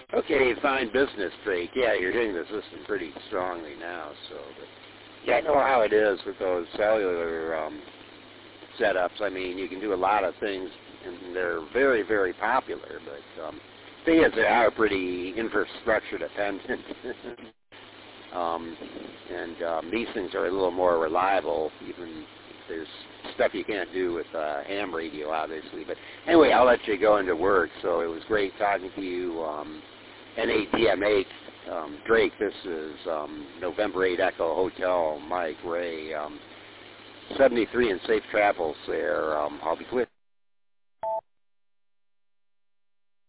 Okay, fine business, Drake. Yeah, you're hitting the system pretty strongly now. So, but yeah, I know how it is with those cellular setups. I mean, you can do a lot of things, and they're very, very popular. But thing is, they are pretty infrastructure dependent. These things are a little more reliable, even if there's stuff you can't do with ham radio, obviously. But anyway, I'll let you go into work. So it was great talking to you. NADM8, Drake, this is November 8 Echo Hotel, Mike, Ray, 73 and safe travels there. I'll be quick.